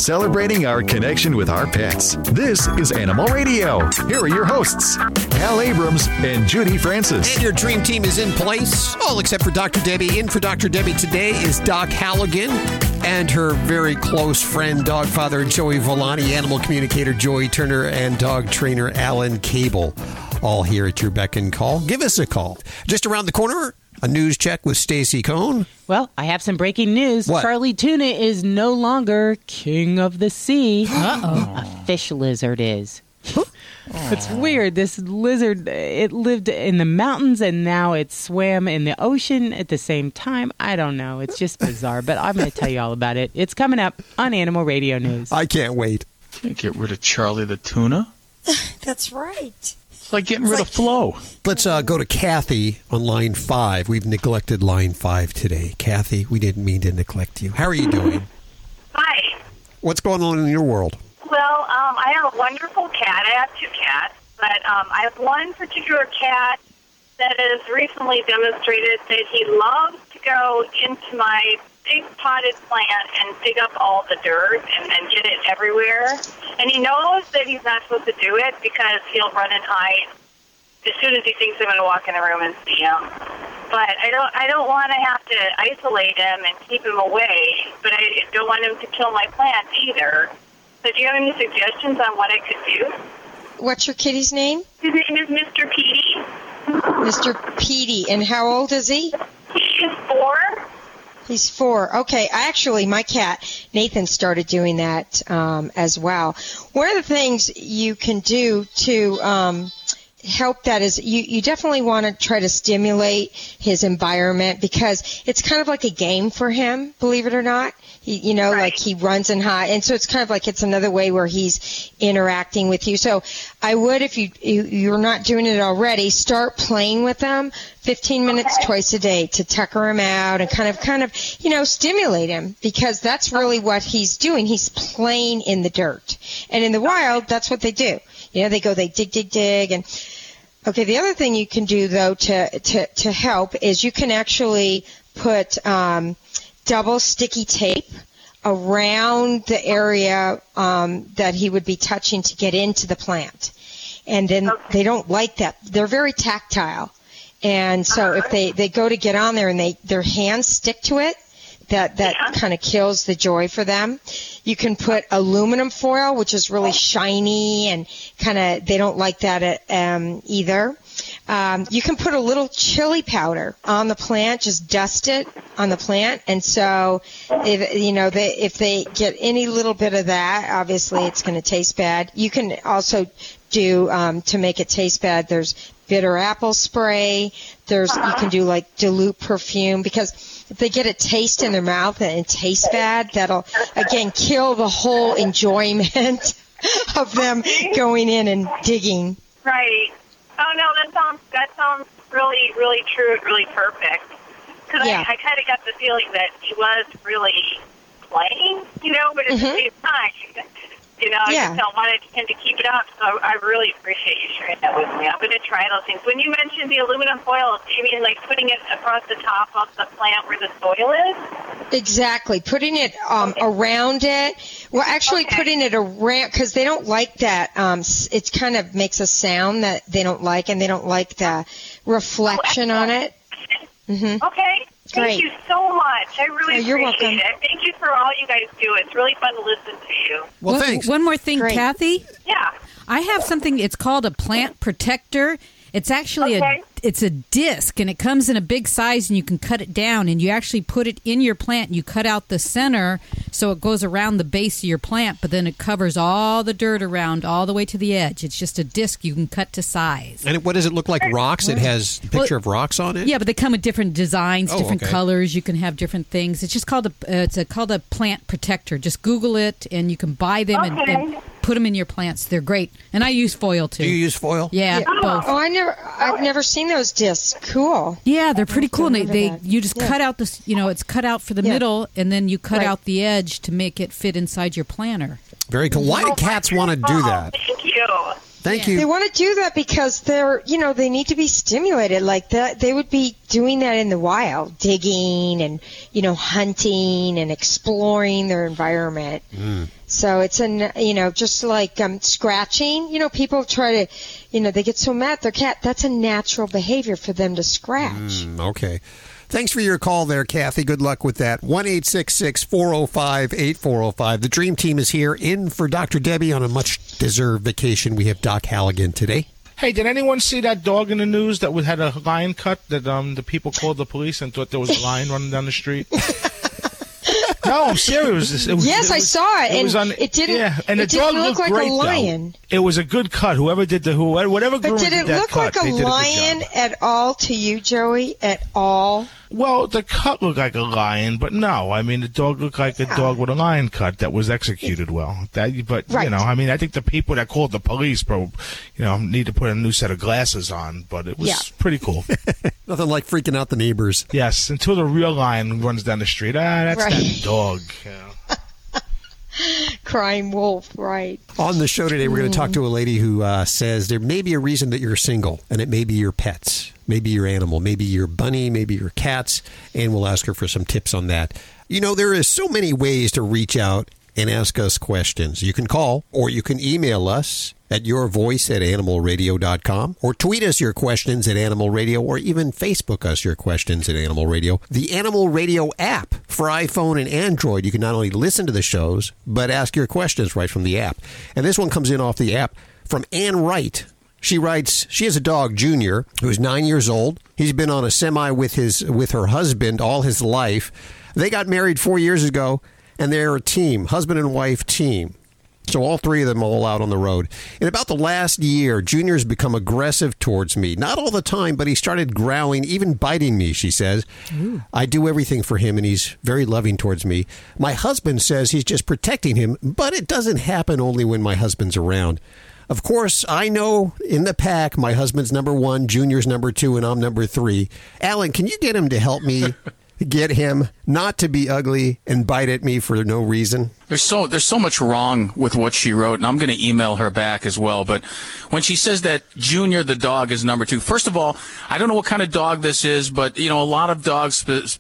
celebrating our connection with our pets. This is Animal Radio. Here are your hosts, Hal Abrams and Judy Francis. And your dream team is in place, all except for Dr. Debbie. In for Dr. Debbie today is Doc Halligan and her very close friend, dog father Joey Villani, animal communicator Joey Turner, and dog trainer Alan Cable. All here at your beck and call. Give us a call. Just around the corner, a news check with Stacy Cohn. Well, I have some breaking news. What? Charlie Tuna is no longer king of the sea. Uh-oh. A fish lizard is. It's weird. This lizard, it lived in the mountains and now it swam in the ocean at the same time. I don't know. It's just bizarre, but I'm going to tell you all about it. It's coming up on Animal Radio News. I can't wait. Can't get rid of Charlie the tuna? That's right. It's like getting rid of Flo. Let's go to Kathy on line 5. We've neglected line 5 today. Kathy, we didn't mean to neglect you. How are you doing? Hi. What's going on in your world? Well, I have a wonderful cat. I have 2 cats, but I have one particular cat that has recently demonstrated that he loves to go into my big potted plant and dig up all the dirt and get it everywhere. And he knows that he's not supposed to do it because he'll run and hide as soon as he thinks I'm going to walk in the room and see him. But I don't want to have to isolate him and keep him away, but I don't want him to kill my plants either. So do you have any suggestions on what I could do? What's your kitty's name? His name is Mr. Petey. Mr. Petey. And how old is he? He is 4. He's 4. Okay. Actually, my cat, Nathan, started doing that as well. One of the things you can do to help that is you definitely want to try to stimulate his environment because it's kind of like a game for him, believe it or not. Right. Like he runs and hides. And so it's kind of like it's another way where he's interacting with you. So I would, if you're not doing it already, start playing with them 15 minutes twice a day to tucker him out and kind of, stimulate him because that's really what he's doing. He's playing in the dirt. And in the wild, that's what they do. They dig. And okay, the other thing you can do, though, to help is you can actually put double sticky tape around the area that he would be touching to get into the plant. And then they don't like that. They're very tactile. And so if they go to get on there and their hands stick to it, that kind of kills the joy for them. You can put aluminum foil, which is really shiny and they don't like that either. You can put a little chili powder on the plant, just dust it on the plant. And so if they get any little bit of that, obviously it's going to taste bad. You can also do, to make it taste bad, there's bitter apple spray. You can do like dilute perfume because if they get a taste in their mouth and it tastes bad, that'll, again, kill the whole enjoyment of them going in and digging. Right. Oh, no, that sounds really, really true and really perfect. Because I kind of got the feeling that he was really playing, but at the same time, I just wanted him to keep it up. So I really appreciate you sharing that with me. I'm going to try those things. When you mentioned the aluminum foil, do you mean like putting it across the top of the plant where the soil is? Exactly. Putting it around it. Well, actually putting it around, because they don't like that. It kind of makes a sound that they don't like, and they don't like the reflection on it. Mm-hmm. Okay. Thank you so much. I really you're appreciate welcome. it. Thank you for all you guys do. It's really fun to listen to you. Well, thanks. One more thing, Great. Kathy. Yeah. I have something. It's called a plant protector. It's actually it's a disc, and it comes in a big size, and you can cut it down, and you actually put it in your plant. You cut out the center, so it goes around the base of your plant, but then it covers all the dirt around all the way to the edge. It's just a disc you can cut to size. And what does it look like? Rocks? It has a picture of rocks on it? Yeah, but they come with different designs, different okay. colors. You can have different things. It's just called called a plant protector. Just Google it, and you can buy them and put them in your plants. They're great. And I use foil, too. Do you use foil? Yeah, both. Oh, I've never seen those discs. Cool. Yeah, they're pretty cool. You just cut out this, it's cut out for the middle, and then you cut out the edge to make it fit inside your planter. Very cool. Why do cats want to do that? Thank you. Thank you. They want to do that because they're, they need to be stimulated like that. They would be doing that in the wild, digging and, hunting and exploring their environment. So it's just like scratching. People try to, they get so mad at their cat. That's a natural behavior for them to scratch. Okay. Thanks for your call there, Kathy. Good luck with that. 1-866-405-8405. The Dream Team is here in for Dr. Debbie on a much-deserved vacation. We have Doc Halligan today. Hey, did anyone see that dog in the news that had a lion cut that the people called the police and thought there was a lion running down the street? No, I'm serious. Yes, I saw it. It didn't look like a lion. Though. It was a good cut. Whoever groomer But did it look like a lion at all to you, Joey? At all? Well, the cut looked like a lion, but no. I mean, the dog looked like a dog with a lion cut that was executed well. I think the people that called the police, need to put a new set of glasses on, but it was pretty cool. Nothing like freaking out the neighbors. Yes, until the real lion runs down the street. That's that dog. Crying wolf, right. On the show today, we're going to talk to a lady who says there may be a reason that you're single, and it may be your pets, maybe your animal, maybe your bunny, maybe your cats, and we'll ask her for some tips on that. There is so many ways to reach out and ask us questions. You can call, or you can email us at yourvoice@animalradio.com, or tweet us your questions at Animal Radio, or even Facebook us your questions at Animal Radio. The Animal Radio app for iPhone and Android, you can not only listen to the shows, but ask your questions right from the app. And this one comes in off the app from Ann Wright. She writes, she has a dog, Junior, who's 9 years old. He's been on a semi with her husband all his life. They got married 4 years ago, and they're a team, husband and wife team. So all three of them all out on the road. In about the last year, Junior's become aggressive towards me. Not all the time, but he started growling, even biting me, she says. Ooh. I do everything for him, and he's very loving towards me. My husband says he's just protecting him, but it doesn't happen only when my husband's around. Of course, I know in the pack, my husband's number 1, Junior's number 2, and I'm number 3. Alan, can you get him to help me get him not to be ugly and bite at me for no reason? There's so much wrong with what she wrote, and I'm going to email her back as well. But when she says that Junior the dog is number 2, first of all, I don't know what kind of dog this is, but a lot of dogs,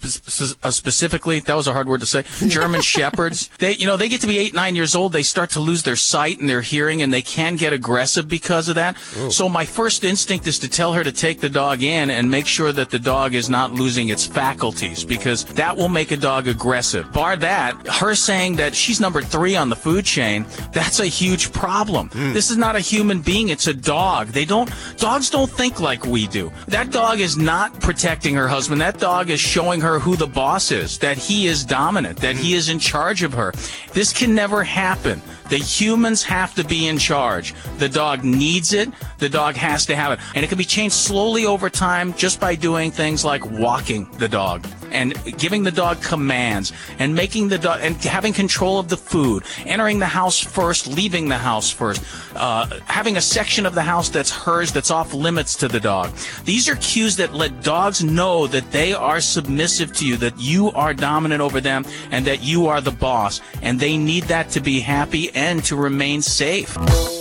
specifically, that was a hard word to say, German shepherds, they get to be 8, 9 years old, they start to lose their sight and their hearing, and they can get aggressive because of that. Ooh. So my first instinct is to tell her to take the dog in and make sure that the dog is not losing its faculties, because that will make a dog aggressive. Bar that, her saying that she's number 3 on the food chain, that's a huge problem. This is not a human being, it's a dog. Dogs don't think like we do. That dog is not protecting her husband. That dog is showing her who the boss is, that he is dominant, that he is in charge of her. This can never happen. The humans have to be in charge. The dog needs it. The dog has to have it. And it can be changed slowly over time just by doing things like walking the dog and giving the dog commands and making the dog and having control of the food, entering the house first, leaving the house first, having a section of the house that's hers, that's off limits to the dog. These are cues that let dogs know that they are submissive to you, that you are dominant over them, and that you are the boss. And they need that to be happy and to remain safe.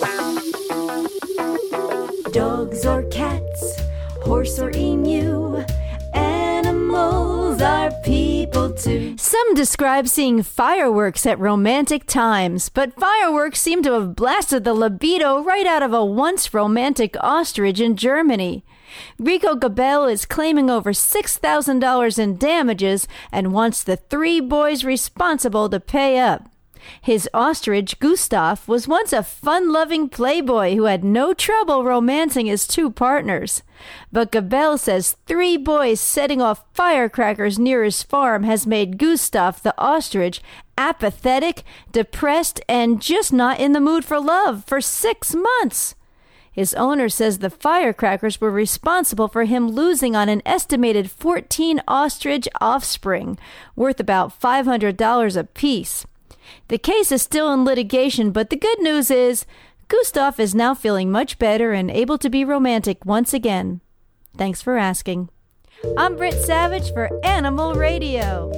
Dogs or cats, horse or emu, animals are people too. Some describe seeing fireworks at romantic times, but fireworks seem to have blasted the libido right out of a once romantic ostrich in Germany. Rico Gabel is claiming over $6,000 in damages and wants the 3 boys responsible to pay up. His ostrich, Gustav, was once a fun-loving playboy who had no trouble romancing his 2 partners. But Gabel says 3 boys setting off firecrackers near his farm has made Gustav, the ostrich, apathetic, depressed, and just not in the mood for love for 6 months. His owner says the firecrackers were responsible for him losing on an estimated 14 ostrich offspring, worth about $500 apiece. The case is still in litigation, but the good news is Gustav is now feeling much better and able to be romantic once again. Thanks for asking. I'm Britt Savage for Animal Radio.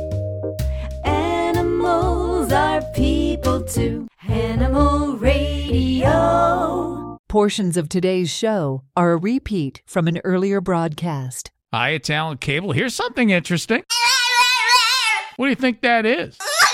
Animals are people too. Animal Radio. Portions of today's show are a repeat from an earlier broadcast. Hi, it's Alan Cable. Here's something interesting. What do you think that is?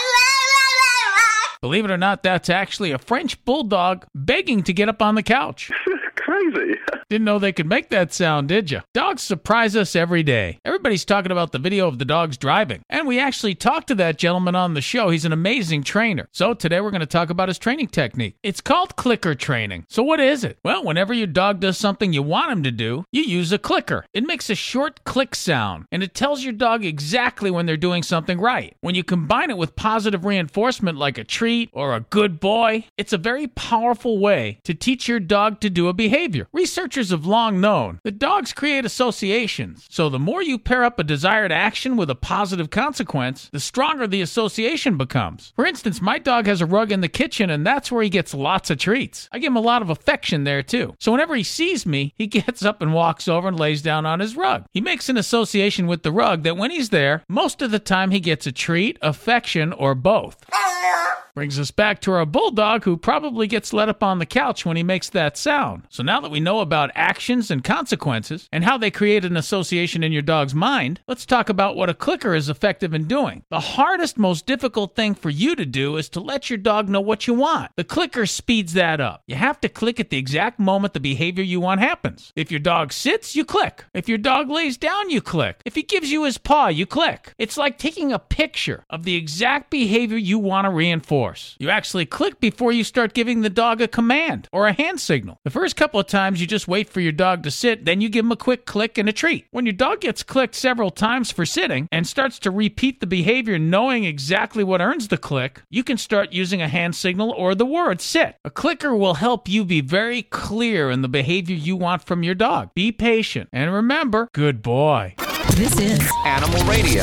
Believe it or not, that's actually a French bulldog begging to get up on the couch. Crazy. Didn't know they could make that sound, did you? Dogs surprise us every day. Everybody's talking about the video of the dogs driving. And we actually talked to that gentleman on the show. He's an amazing trainer. So today we're going to talk about his training technique. It's called clicker training. So what is it? Well, whenever your dog does something you want him to do, you use a clicker. It makes a short click sound, and it tells your dog exactly when they're doing something right. When you combine it with positive reinforcement like a treat or a good boy, it's a very powerful way to teach your dog to do a behavior. Researchers have long known that dogs create associations. So the more you pair up a desired action with a positive consequence, the stronger the association becomes. For instance, my dog has a rug in the kitchen, and that's where he gets lots of treats. I give him a lot of affection there too. So whenever he sees me, he gets up and walks over and lays down on his rug. He makes an association with the rug that when he's there, most of the time he gets a treat, affection, or both. Brings us back to our bulldog, who probably gets let up on the couch when he makes that sound. So now that we know about actions and consequences and how they create an association in your dog's mind, let's talk about what a clicker is effective in doing. The hardest, most difficult thing for you to do is to let your dog know what you want. The clicker speeds that up. You have to click at the exact moment the behavior you want happens. If your dog sits, you click. If your dog lays down, you click. If he gives you his paw, you click. It's like taking a picture of the exact behavior you want to reinforce. You actually click before you start giving the dog a command or a hand signal. The first couple of times you just wait for your dog to sit, then you give him a quick click and a treat. When your dog gets clicked several times for sitting and starts to repeat the behavior knowing exactly what earns the click, you can start using a hand signal or the word sit. A clicker will help you be very clear in the behavior you want from your dog. Be patient and remember, good boy. This is Animal Radio.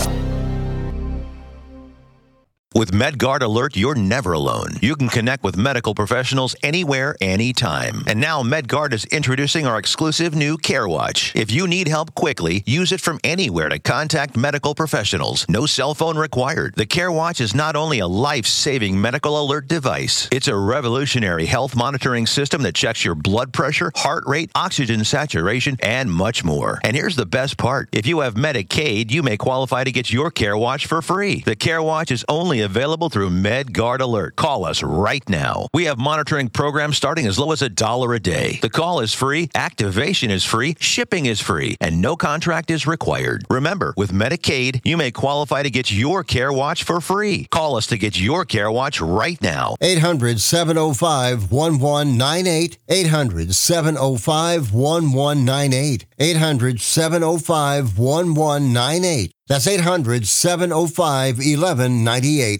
With MedGuard Alert, you're never alone. You can connect with medical professionals anywhere, anytime. And now MedGuard is introducing our exclusive new CareWatch. If you need help quickly, use it from anywhere to contact medical professionals. No cell phone required. The CareWatch is not only a life-saving medical alert device, it's a revolutionary health monitoring system that checks your blood pressure, heart rate, oxygen saturation, and much more. And here's the best part. If you have Medicaid, you may qualify to get your CareWatch for free. The CareWatch is only available through MedGuard Alert. Call us right now. We have monitoring programs starting as low as $1 a day. The call is free, activation is free, shipping is free, and no contract is required. Remember, with Medicaid, you may qualify to get your CareWatch for free. Call us to get your CareWatch right now. 800-705-1198. 800-705-1198. 800-705-1198. That's 800-705-1198.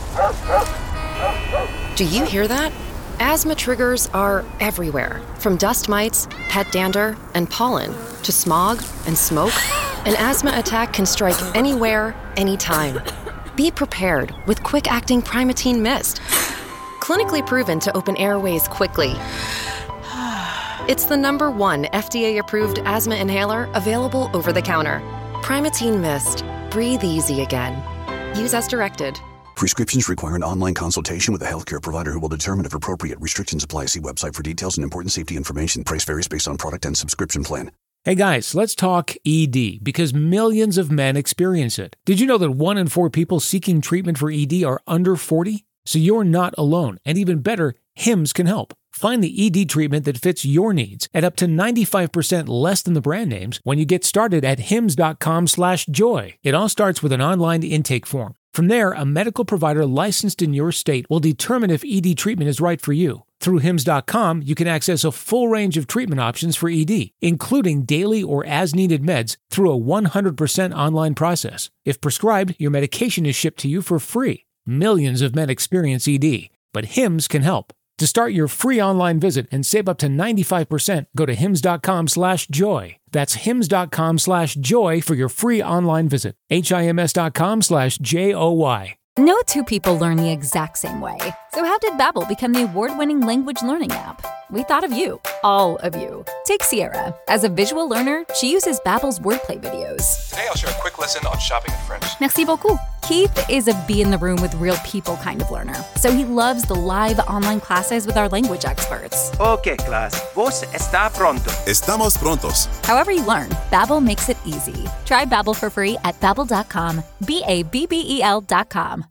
Do you hear that? Asthma triggers are everywhere, from dust mites, pet dander, and pollen, to smog and smoke. An asthma attack can strike anywhere, anytime. Be prepared with quick-acting Primatene Mist. Clinically proven to open airways quickly. It's the #1 FDA-approved asthma inhaler available over the counter. Primatene Mist. Breathe easy again. Use as directed. Prescriptions require an online consultation with a healthcare provider who will determine if appropriate. Restrictions apply. See website for details and important safety information. Price varies based on product and subscription plan. Hey guys, let's talk ED, because millions of men experience it. Did you know that 1 in 4 people seeking treatment for ED are under 40? So you're not alone. And even better, Hims can help. Find the ED treatment that fits your needs at up to 95% less than the brand names when you get started at hims.com/joy. It all starts with an online intake form. From there, a medical provider licensed in your state will determine if ED treatment is right for you. Through hims.com, you can access a full range of treatment options for ED, including daily or as-needed meds through a 100% online process. If prescribed, your medication is shipped to you for free. Millions of men experience ED, but Hims can help. To start your free online visit and save up to 95%, go to hims.com/joy. That's hims.com/joy for your free online visit. HIMS.com/JOY. No two people learn the exact same way. So how did Babbel become the award-winning language learning app? We thought of you, all of you. Take Sierra. As a visual learner, she uses Babbel's wordplay videos. Today I'll share a quick lesson on shopping in French. Merci beaucoup. Keith is a be in the room with real people kind of learner, so he loves the live online classes with our language experts. Okay, class. Vos está pronto. Estamos prontos. However you learn, Babbel makes it easy. Try Babbel for free at babbel.com. BABBEL.com.